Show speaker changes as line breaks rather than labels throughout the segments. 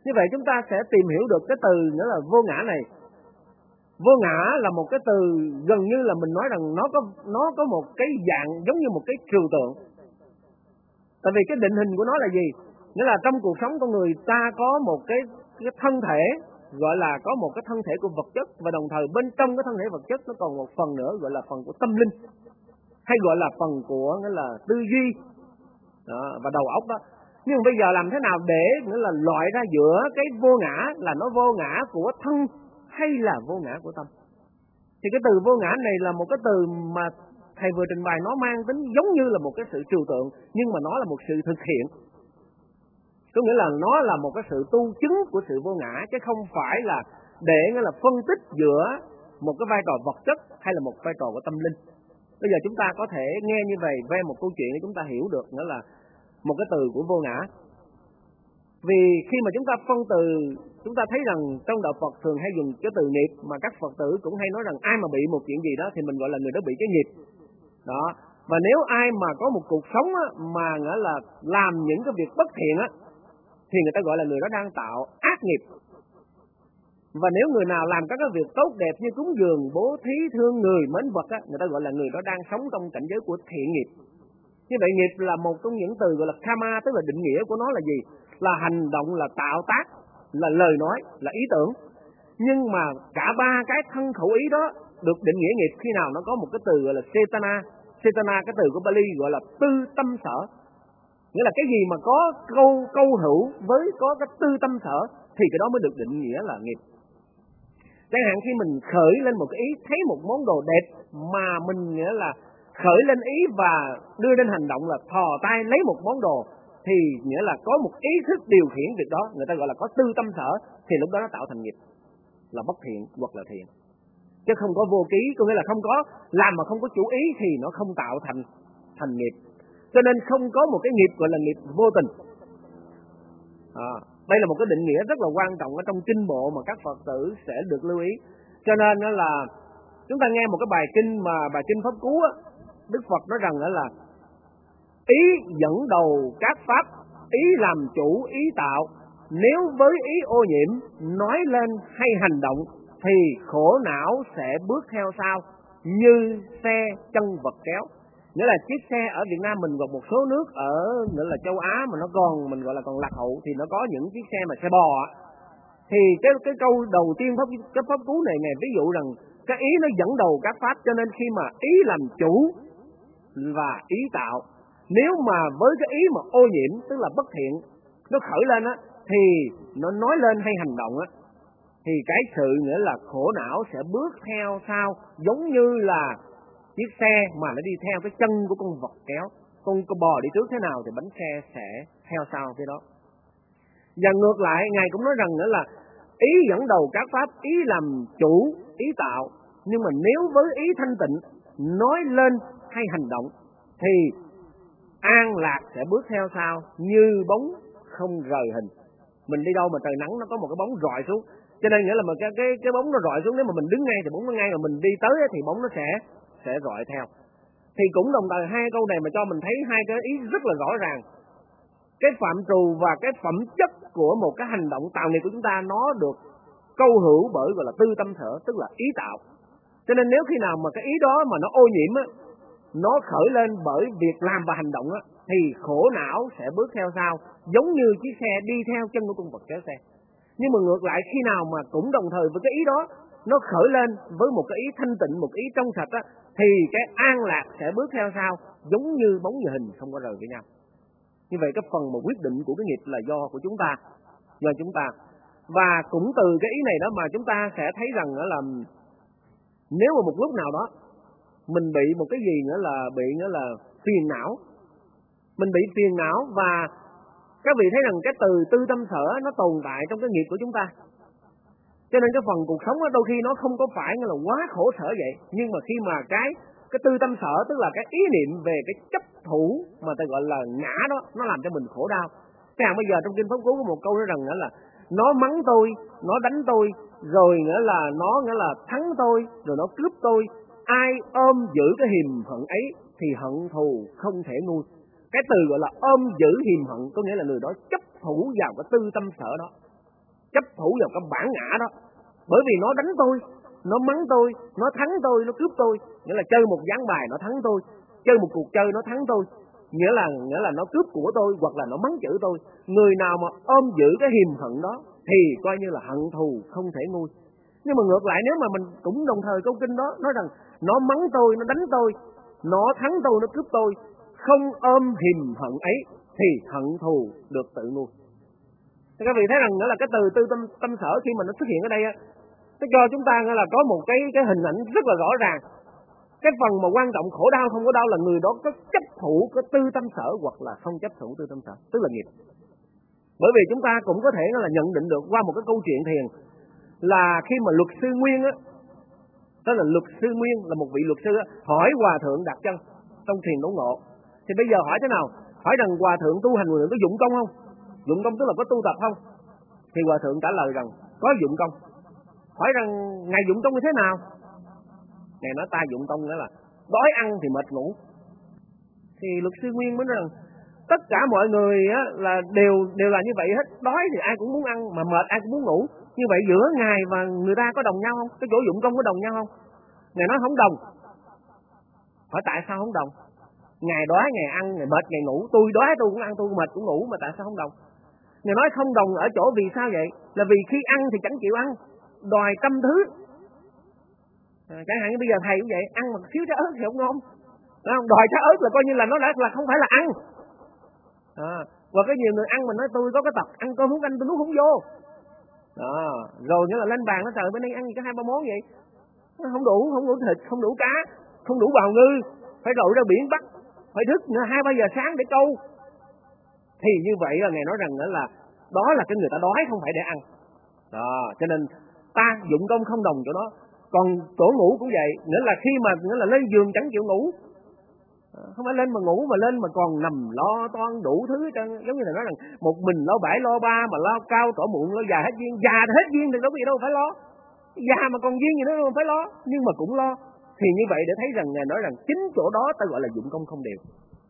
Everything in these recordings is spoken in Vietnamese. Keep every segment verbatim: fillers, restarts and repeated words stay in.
Như vậy chúng ta sẽ tìm hiểu được cái từ nghĩa là vô ngã này. Vô ngã là một cái từ gần như là mình nói rằng nó có nó có một cái dạng giống như một cái trừu tượng. Tại vì cái định hình của nó là gì? Nghĩa là trong cuộc sống con người ta có một cái, cái thân thể gọi là có một cái thân thể của vật chất, và đồng thời bên trong cái thân thể vật chất nó còn một phần nữa gọi là phần của tâm linh, hay gọi là phần của nghĩa là tư duy đó, và đầu óc đó. Nhưng bây giờ làm thế nào để nghĩa là loại ra giữa cái vô ngã là nó vô ngã của thân hay là vô ngã của tâm? Thì cái từ vô ngã này là một cái từ mà thầy vừa trình bày, nó mang tính giống như là một cái sự trừu tượng, nhưng mà nó là một sự thực hiện. Có nghĩa là nó là một cái sự tu chứng của sự vô ngã, chứ không phải là để nghĩa là phân tích giữa một cái vai trò vật chất hay là một vai trò của tâm linh. Bây giờ chúng ta có thể nghe như vậy về một câu chuyện để chúng ta hiểu được nghĩa là một cái từ của vô ngã. Vì khi mà chúng ta phân từ, chúng ta thấy rằng trong đạo Phật thường hay dùng cái từ nghiệp, mà các Phật tử cũng hay nói rằng ai mà bị một chuyện gì đó thì mình gọi là người đó bị cái nghiệp. Đó. Và nếu ai mà có một cuộc sống á, mà nghĩa là làm những cái việc bất thiện á, thì người ta gọi là người đó đang tạo ác nghiệp. Và nếu người nào làm các cái việc tốt đẹp như cúng dường, bố thí, thương người, mến vật á, người ta gọi là người đó đang sống trong cảnh giới của thiện nghiệp. Như vậy nghiệp là một trong những từ gọi là karma, tức là định nghĩa của nó là gì? Là hành động, là tạo tác, là lời nói, là ý tưởng. Nhưng mà cả ba cái thân khẩu ý đó được định nghĩa nghiệp khi nào nó có một cái từ gọi là cetana. Cetana, cái từ của Bali gọi là tư tâm sở. Nghĩa là cái gì mà có câu câu hữu với có cái tư tâm sở thì cái đó mới được định nghĩa là nghiệp. Chẳng hạn khi mình khởi lên một cái ý, thấy một món đồ đẹp mà mình nghĩa là khởi lên ý và đưa lên hành động là thò tay lấy một món đồ, thì nghĩa là có một ý thức điều khiển việc đó, người ta gọi là có tư tâm sở, thì lúc đó nó tạo thành nghiệp, là bất thiện hoặc là thiện. Chứ không có vô ký, có nghĩa là không có làm mà không có chủ ý thì nó không tạo thành thành nghiệp. Cho nên không có một cái nghiệp gọi là nghiệp vô tình. À, đây là một cái định nghĩa rất là quan trọng ở trong kinh bộ mà các Phật tử sẽ được lưu ý. Cho nên đó là chúng ta nghe một cái bài kinh mà bài kinh Pháp Cú á, Đức Phật nói rằng đó là ý dẫn đầu các pháp, ý làm chủ, ý tạo. Nếu với ý ô nhiễm nói lên hay hành động thì khổ não sẽ bước theo sau như xe chân vật kéo. Nghĩa là chiếc xe ở Việt Nam mình, còn một số nước ở nghĩa là châu Á mà nó còn mình gọi là còn lạc hậu thì nó có những chiếc xe mà xe bò. Thì cái cái câu đầu tiên pháp cái pháp cú này này ví dụ rằng cái ý nó dẫn đầu các pháp, cho nên khi mà ý làm chủ và ý tạo, nếu mà với cái ý mà ô nhiễm tức là bất thiện nó khởi lên á, thì nó nói lên hay hành động á, thì cái sự nghĩa là khổ não sẽ bước theo sau, giống như là chiếc xe mà nó đi theo cái chân của con vật kéo. Con, con bò đi trước thế nào thì bánh xe sẽ theo sau thế đó. Và ngược lại, Ngài cũng nói rằng nữa là ý dẫn đầu các pháp, ý làm chủ, ý tạo. Nhưng mà nếu với ý thanh tịnh nói lên hay hành động thì an lạc sẽ bước theo sau như bóng không rời hình. Mình đi đâu mà trời nắng nó có một cái bóng rọi xuống, cho nên nghĩa là mà cái cái cái bóng nó rọi xuống, nếu mà mình đứng ngay thì bóng nó ngay, mà mình đi tới thì bóng nó sẽ sẽ rọi theo. Thì cũng đồng thời hai câu này mà cho mình thấy hai cái ý rất là rõ ràng. Cái phạm trù và cái phẩm chất của một cái hành động tạo nghiệp của chúng ta nó được câu hữu bởi gọi là tư tâm sở, tức là ý tạo. Cho nên nếu khi nào mà cái ý đó mà nó ô nhiễm á, nó khởi lên bởi việc làm và hành động á, thì khổ não sẽ bước theo sau, giống như chiếc xe đi theo chân của con vật kéo xe. Nhưng mà ngược lại, khi nào mà cũng đồng thời với cái ý đó nó khởi lên với một cái ý thanh tịnh, một ý trong sạch á, thì cái an lạc sẽ bước theo sau, giống như bóng như hình không có rời với nhau. Như vậy cái phần mà quyết định của cái nghiệp là do của chúng ta, do chúng ta. Và cũng từ cái ý này đó mà chúng ta sẽ thấy rằng là nếu mà một lúc nào đó mình bị một cái gì nữa là bị nữa là phiền não, mình bị phiền não, và các vị thấy rằng cái từ tư tâm sở nó tồn tại trong cái nghiệp của chúng ta. Cho nên cái phần cuộc sống đó, đôi khi nó không có phải là quá khổ sở vậy, nhưng mà khi mà cái cái tư tâm sở, tức là cái ý niệm về cái chấp thủ mà ta gọi là ngã đó, nó làm cho mình khổ đau. Thế bây giờ trong kinh Pháp Cú có một câu nói rằng là nó mắng tôi, nó đánh tôi, rồi nghĩa là nó nghĩa là thắng tôi, rồi nó cướp tôi. Ai ôm giữ cái hiềm hận ấy thì hận thù không thể nguôi. Cái từ gọi là ôm giữ hiềm hận có nghĩa là người đó chấp thủ vào cái tư tâm sở đó. chấp thủ vào cái bản ngã đó. Bởi vì nó đánh tôi, nó mắng tôi, nó thắng tôi, nó cướp tôi. Nghĩa là chơi một ván bài nó thắng tôi, chơi một cuộc chơi nó thắng tôi. Nghĩa là nghĩa là nó cướp của tôi hoặc là nó mắng chửi tôi. Người nào mà ôm giữ cái hiềm hận đó thì coi như là hận thù không thể nguôi. Nhưng mà ngược lại, nếu mà mình cũng đồng thời câu kinh đó nói rằng nó mắng tôi, nó đánh tôi, nó thắng tôi, nó cướp tôi, không ôm hiềm hận ấy thì hận thù được tự nguôi. Thì các vị thấy rằng nghĩa là cái từ tư tâm tâm sở khi mà nó xuất hiện ở đây á, nó cho chúng ta nghĩa là có một cái cái hình ảnh rất là rõ ràng. Cái phần mà quan trọng khổ đau không có đau là người đó có chấp thủ cái tư tâm sở hoặc là không chấp thủ tư tâm sở, tức là nghiệp. Bởi vì chúng ta cũng có thể là nhận định được qua một cái câu chuyện thiền là khi mà luật sư Nguyên á, đó là luật sư Nguyên là một vị luật sư á, hỏi hòa thượng đặt chân trong thiền đốn ngộ. Thì bây giờ hỏi thế nào? Hỏi rằng hòa thượng tu hành hòa thượng có dụng công không? Dụng công tức là có tu tập không? Thì hòa thượng trả lời rằng có dụng công. Hỏi rằng ngài dụng công như thế nào? Ngài nói ta dụng công nghĩa là đói ăn thì mệt ngủ. Thì luật sư Nguyên mới nói rằng tất cả mọi người á, là đều đều là như vậy hết. Đói thì ai cũng muốn ăn, mà mệt ai cũng muốn ngủ. Như vậy giữa ngài và người ta có đồng nhau không? Cái chỗ dụng công có đồng nhau không? Ngài nói không đồng. Hỏi tại sao không đồng? Ngài đói ngài ăn, ngài mệt ngài ngủ. Tôi đói tôi cũng ăn, tôi mệt cũng ngủ, mà tại sao không đồng? Ngài nói không đồng ở chỗ vì sao vậy? Là vì khi ăn thì chẳng chịu ăn, đòi trăm thứ. À, chẳng hạn như bây giờ thầy cũng vậy, ăn một xíu trái ớt thì không ngon. Không? Đòi trái ớt là coi như là nó đã là không phải là ăn. À, và có nhiều người ăn mà nói tôi có cái tật ăn cơm hút canh tôi nuốt không vô. À, rồi nữa là lên bàn nó trời bên đây ăn gì có hai ba món vậy, không đủ, không đủ thịt, không đủ cá, không đủ bào ngư, phải lội ra biển bắt, phải thức nữa hai ba giờ sáng để câu. Thì như vậy là ngài nói rằng nữa là đó là cái người ta đói không phải để ăn. Đó, cho nên ta dụng công không đồng chỗ đó. Còn chỗ ngủ cũng vậy, nghĩa là khi mà nghĩa là lên giường chẳng chịu ngủ, không phải lên mà ngủ mà lên mà còn nằm lo toan đủ thứ hết trơn. Giống như là nói rằng một mình lo bảy lo ba mà lo cao trổ muộn lo già hết duyên, già hết duyên thì đâu có gì đâu phải lo, già mà còn duyên gì nữa không phải lo, nhưng mà cũng lo. Thì như vậy để thấy rằng ngài nói rằng chính chỗ đó ta gọi là dụng công không đều.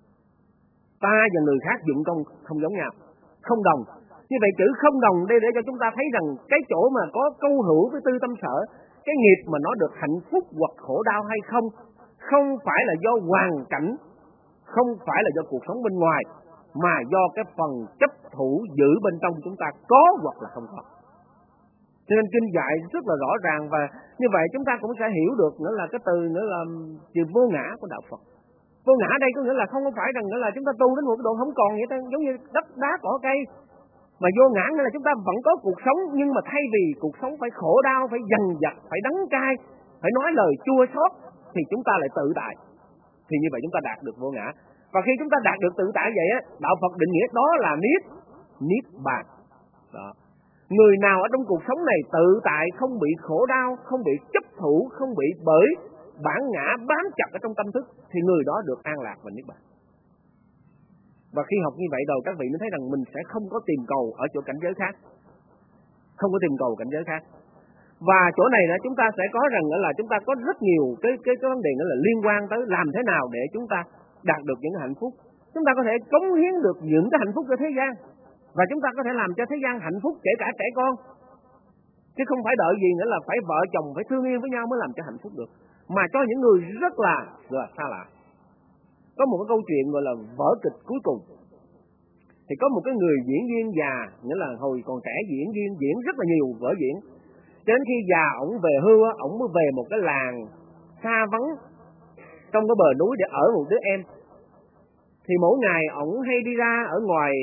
Ta và người khác dụng công không giống nhau, không đồng. Như vậy chữ không đồng đây để cho chúng ta thấy rằng cái chỗ mà có câu hữu với tư tâm sở, cái nghiệp mà nó được hạnh phúc hoặc khổ đau hay không, không phải là do hoàn cảnh, không phải là do cuộc sống bên ngoài, mà do cái phần chấp thủ giữ bên trong chúng ta có hoặc là không có. Cho nên kinh dạy rất là rõ ràng, và như vậy chúng ta cũng sẽ hiểu được nữa là cái từ nữa là từ vô ngã của đạo Phật. Vô ngã đây có nghĩa là không phải rằng nữa là chúng ta tu đến một cái độ không còn vậy, giống như đất đá cỏ cây. Mà vô ngã nghĩa là chúng ta vẫn có cuộc sống, nhưng mà thay vì cuộc sống phải khổ đau, phải dằn vặt, phải đắng cay, phải nói lời chua xót, thì chúng ta lại tự tại. Thì như vậy chúng ta đạt được vô ngã. Và khi chúng ta đạt được tự tại vậy á, đạo Phật định nghĩa đó là niết, niết bàn. Đó. Người nào ở trong cuộc sống này tự tại, không bị khổ đau, không bị chấp thủ, không bị bởi bản ngã bám chặt ở trong tâm thức, thì người đó được an lạc và niết bàn. Và khi học như vậy rồi các vị mới thấy rằng mình sẽ không có tìm cầu ở chỗ cảnh giới khác, không có tìm cầu cảnh giới khác. Và chỗ này là chúng ta sẽ có rằng là chúng ta có rất nhiều cái cái cái vấn đề nữa là liên quan tới làm thế nào để chúng ta đạt được những hạnh phúc. Chúng ta có thể cống hiến được những cái hạnh phúc cho thế gian, và chúng ta có thể làm cho thế gian hạnh phúc kể cả trẻ con, chứ không phải đợi gì nữa là phải vợ chồng phải thương yêu với nhau mới làm cho hạnh phúc được, mà cho những người rất là là xa lạ. Có một cái câu chuyện gọi là vở kịch cuối cùng. Thì có một cái người diễn viên già, nghĩa là hồi còn trẻ diễn viên diễn rất là nhiều vở diễn. Cho đến khi già ổng về hưu á, ổng mới về một cái làng xa vắng trong cái bờ núi để ở một đứa em. Thì mỗi ngày ổng hay đi ra ở ngoài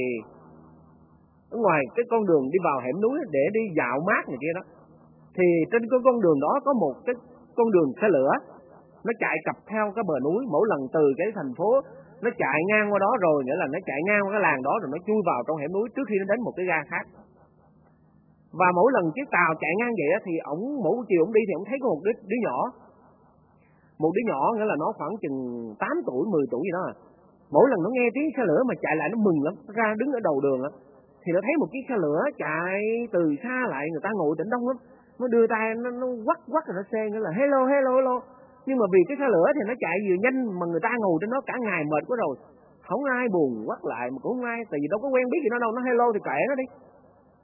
ở ngoài cái con đường đi vào hẻm núi để đi dạo mát này kia đó. Thì trên cái con đường đó có một cái con đường xe lửa, nó chạy cặp theo cái bờ núi, mỗi lần từ cái thành phố nó chạy ngang qua đó rồi, nghĩa là nó chạy ngang qua cái làng đó rồi nó chui vào trong hẻm núi trước khi nó đến một cái ga khác. Và mỗi lần chiếc tàu chạy ngang vậy thì ổng mỗi chiều ổng đi thì ổng thấy có một đứa, đứa nhỏ, một đứa nhỏ nghĩa là nó khoảng chừng tám tuổi, mười tuổi gì đó. À. Mỗi lần nó nghe tiếng xe lửa mà chạy lại nó mừng lắm, nó ra đứng ở đầu đường á, thì nó thấy một chiếc xe lửa chạy từ xa lại, người ta ngồi tỉnh đông lắm, nó đưa tay nó, nó quắt quắt rồi nó xe nghĩa là hello hello hello. Nhưng mà vì cái xe lửa thì nó chạy vừa nhanh mà người ta ngồi trên nó cả ngày mệt quá rồi, không ai buồn quắt lại mà cũng không ai, tại vì đâu có quen biết gì nó đâu, nó hello thì kệ nó đi.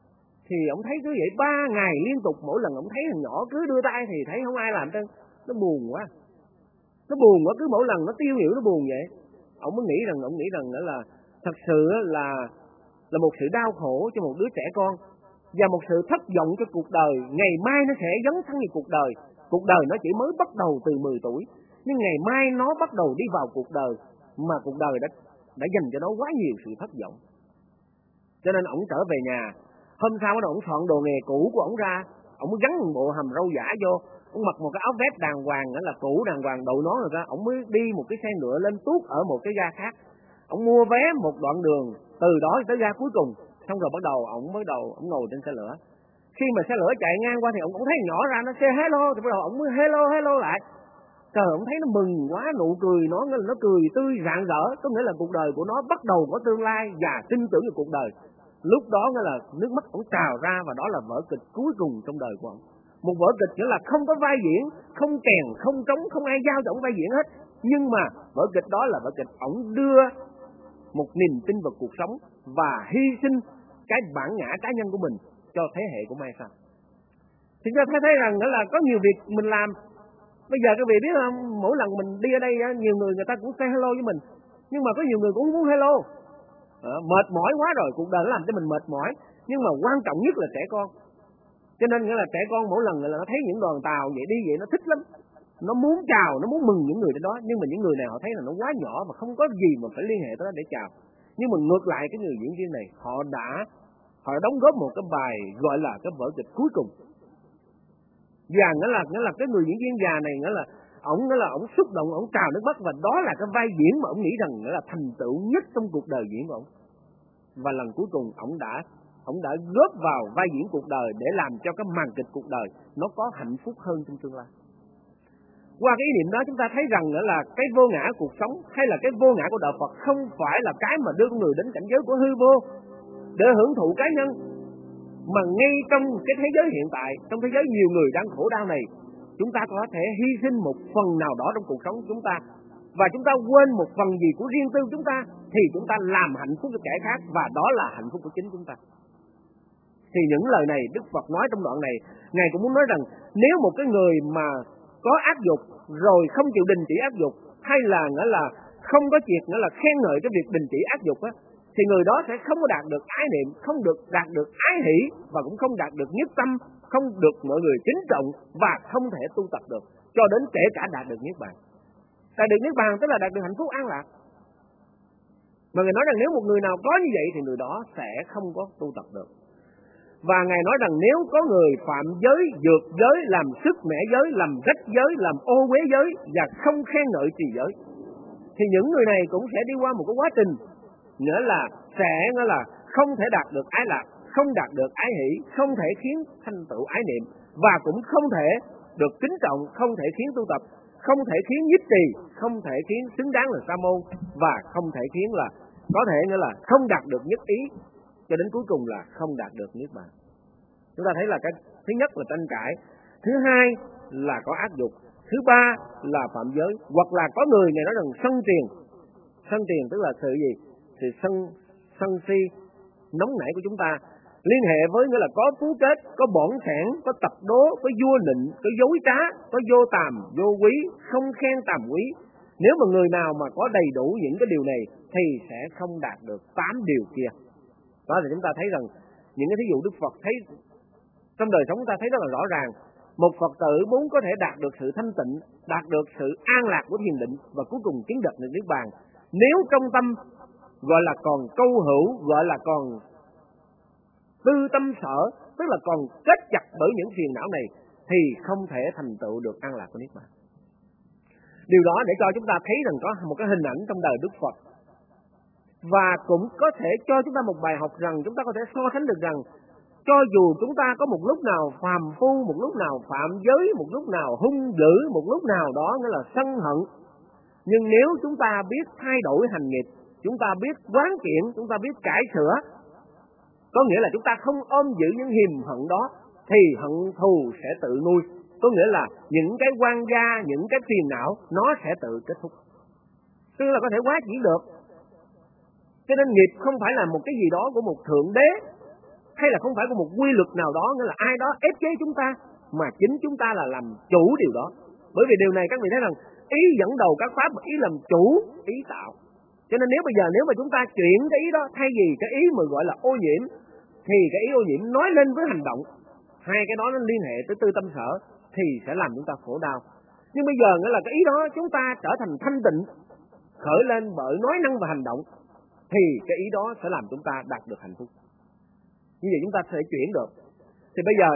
Thì ông thấy cứ vậy ba ngày liên tục, mỗi lần ông thấy thằng nhỏ cứ đưa tay thì thấy không ai làm trơn. Nó buồn quá. Nó buồn quá, cứ mỗi lần nó tiêu nghỉu nó buồn vậy. Ông mới nghĩ rằng, ông nghĩ rằng đó là thật sự là là một sự đau khổ cho một đứa trẻ con và một sự thất vọng cho cuộc đời. Ngày mai nó sẽ dấn thân vào cuộc đời. Cuộc đời nó chỉ mới bắt đầu từ mười tuổi, nhưng ngày mai nó bắt đầu đi vào cuộc đời mà cuộc đời đã đã dành cho nó quá nhiều sự thất vọng. Cho nên ông trở về nhà, hôm sau đó ông soạn đồ nghề cũ của ông ra, ông mới gắn một bộ hàm râu giả vô, ông mặc một cái áo vest đàng hoàng, đó là cũ đàng hoàng, đội nón rồi ra, ông mới đi một cái xe ngựa lên tuốt ở một cái ga khác. Ông mua vé một đoạn đường từ đó tới ga cuối cùng, xong rồi bắt đầu ông mới đầu ông ngồi trên xe lửa. Khi mà xe lửa chạy ngang qua thì ông cũng thấy nhỏ ra, nó xe hello, thì bắt đầu ông mới hello hello lại. Trời, ông thấy nó mừng quá, nụ cười nó nó cười tươi rạng rỡ, có nghĩa là cuộc đời của nó bắt đầu có tương lai và tin tưởng vào cuộc đời. Lúc đó nghĩa là nước mắt ông trào ra, và đó là vở kịch cuối cùng trong đời của ông. Một vở kịch nghĩa là không có vai diễn, không kèn, không trống, không ai giao cho ông vai diễn hết. Nhưng mà vở kịch đó là vở kịch ông đưa một niềm tin vào cuộc sống và hy sinh cái bản ngã cá nhân của mình cho thế hệ của mai sau. Thì chúng ta thấy rằng đó là có nhiều việc mình làm. Bây giờ các vị biết không, mỗi lần mình đi ở đây nhiều người người ta cũng say hello với mình, nhưng mà có nhiều người cũng không muốn hello. À, mệt mỏi quá rồi, cuộc đời nó làm cho mình mệt mỏi. Nhưng mà quan trọng nhất là trẻ con. Cho nên nghĩa là trẻ con mỗi lần là nó thấy những đoàn tàu vậy đi vậy nó thích lắm, nó muốn chào, nó muốn mừng những người trên đó. Nhưng mà những người này họ thấy là nó quá nhỏ và không có gì mà phải liên hệ tới đó để chào. Nhưng mà ngược lại cái người diễn viên này, họ đã họ đã đóng góp một cái bài gọi là cái vở kịch cuối cùng. Và nghĩa là nghĩa là cái người diễn viên già này nghĩa là ổng nghĩa là ổng xúc động, ổng trào nước mắt, và đó là cái vai diễn mà ổng nghĩ rằng nghĩa là thành tựu nhất trong cuộc đời diễn của ổng. Và lần cuối cùng ổng đã ổng đã góp vào vai diễn cuộc đời để làm cho cái màn kịch cuộc đời nó có hạnh phúc hơn trong tương lai. Qua cái ý niệm đó chúng ta thấy rằng nữa là cái vô ngã cuộc sống hay là cái vô ngã của đạo Phật không phải là cái mà đưa người đến cảnh giới của hư vô để hưởng thụ cá nhân, mà ngay trong cái thế giới hiện tại, trong thế giới nhiều người đang khổ đau này, chúng ta có thể hy sinh một phần nào đó trong cuộc sống của chúng ta, và chúng ta quên một phần gì của riêng tư chúng ta, thì chúng ta làm hạnh phúc cho kẻ khác, và đó là hạnh phúc của chính chúng ta. Thì những lời này Đức Phật nói trong đoạn này, Ngài cũng muốn nói rằng nếu một cái người mà có ác dục rồi không chịu đình chỉ ác dục, hay là nghĩa là không có chuyện nghĩa là khen ngợi cái việc đình chỉ ác dục á, thì người đó sẽ không có đạt được ái niệm, không được đạt được ái hỷ, và cũng không đạt được nhất tâm, không được mọi người kính trọng, và không thể tu tập được cho đến kể cả đạt được niết bàn. Đạt được niết bàn tức là đạt được hạnh phúc an lạc. Mà Ngài nói rằng nếu một người nào có như vậy thì người đó sẽ không có tu tập được. Và Ngài nói rằng nếu có người phạm giới, vượt giới, làm sức mẻ giới, làm rách giới, làm ô uế giới và không khen ngợi trì giới, thì những người này cũng sẽ đi qua một cái quá trình, nghĩa là sẽ nghĩa là không thể đạt được ái lạc, không đạt được ái hỷ, không thể khiến thành tựu ái niệm, và cũng không thể được kính trọng, không thể khiến tu tập, không thể khiến nhiếp trì, không thể khiến xứng đáng là sa môn, và không thể khiến là có thể nghĩa là không đạt được nhất ý, cho đến cuối cùng là không đạt được niết bàn. Chúng ta thấy là cái thứ nhất là tranh cãi, thứ hai là có ác dục, thứ ba là phạm giới, hoặc là có người này nói rằng sân tiền. Sân tiền tức là sự gì? Sự sân sân si nóng nảy của chúng ta, liên hệ với nghĩa là có phú kết, có bỏn sẻn, có tập đố, có vua nịnh, có dối trá, có vô tàm, vô quý, không khen tàm quý. Nếu mà người nào mà có đầy đủ những cái điều này thì sẽ không đạt được tám điều kia. Đó thì chúng ta thấy rằng những cái thí dụ Đức Phật thấy trong đời sống chúng ta thấy rất là rõ ràng. Một Phật tử muốn có thể đạt được sự thanh tịnh, đạt được sự an lạc của thiền định, và cuối cùng chứng được niết bàn, nếu trong tâm gọi là còn câu hữu, gọi là còn tư tâm sở, tức là còn kết chặt bởi những phiền não này, thì không thể thành tựu được an lạc của niết bàn. Điều đó để cho chúng ta thấy rằng có một cái hình ảnh trong đời Đức Phật, và cũng có thể cho chúng ta một bài học rằng chúng ta có thể so sánh được rằng cho dù chúng ta có một lúc nào phàm phu, một lúc nào phạm giới, một lúc nào hung dữ, một lúc nào đó nghĩa là sân hận, nhưng nếu chúng ta biết thay đổi hành nghiệp, chúng ta biết quán kiện, chúng ta biết cải sửa, có nghĩa là chúng ta không ôm giữ những hiềm hận đó, thì hận thù sẽ tự nuôi. Có nghĩa là những cái oan gia, những cái phiền não nó sẽ tự kết thúc, tức là có thể hóa giải được. Cho nên nghiệp không phải là một cái gì đó của một thượng đế, hay là không phải có một quy luật nào đó, nghĩa là ai đó ép chế chúng ta, mà chính chúng ta là làm chủ điều đó. Bởi vì điều này các vị thấy rằng ý dẫn đầu các pháp, ý làm chủ, ý tạo. Cho nên nếu bây giờ nếu mà chúng ta chuyển cái ý đó, thay vì cái ý mà gọi là ô nhiễm, thì cái ý ô nhiễm nói lên với hành động, hai cái đó nó liên hệ tới tư tâm sở, thì sẽ làm chúng ta khổ đau. Nhưng bây giờ nghĩa là cái ý đó chúng ta trở thành thanh tịnh, khởi lên bởi nói năng và hành động, thì cái ý đó sẽ làm chúng ta đạt được hạnh phúc. Như vậy chúng ta sẽ chuyển được. Thì bây giờ